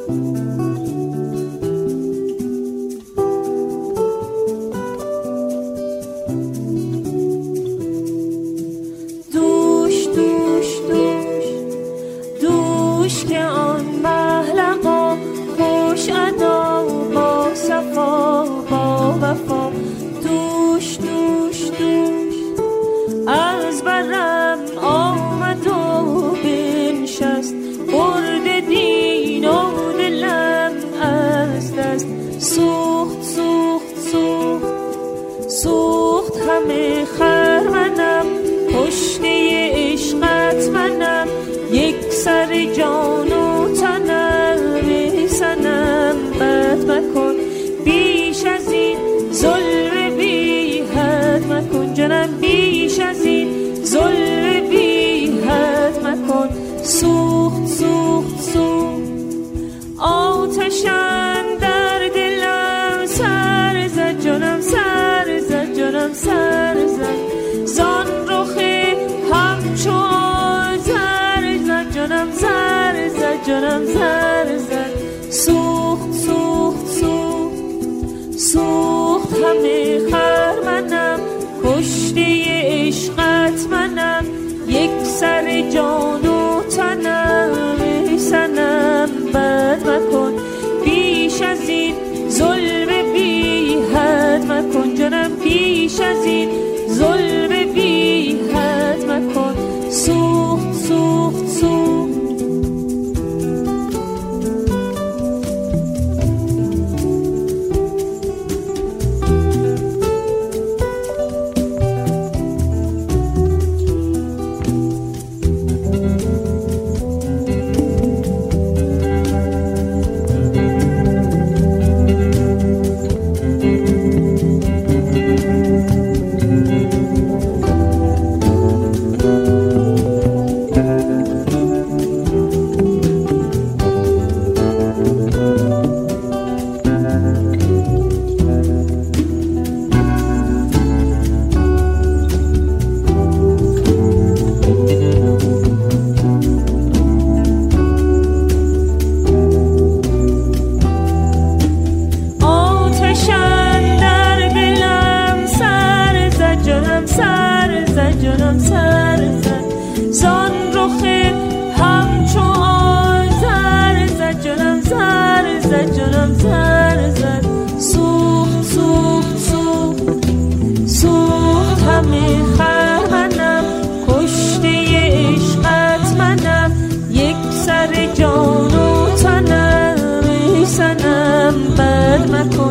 جانم زر زد سوخت سوخت سوخت سوخت همه خرمنم کشته عشقت منم یک سر جان و تنم سنم بد مکن بیش از این ظلم بی حد مکن جانم بیش از این ظلم بی حد مکن سوخت سوخت سوخت جان و تنم سنم بد مکن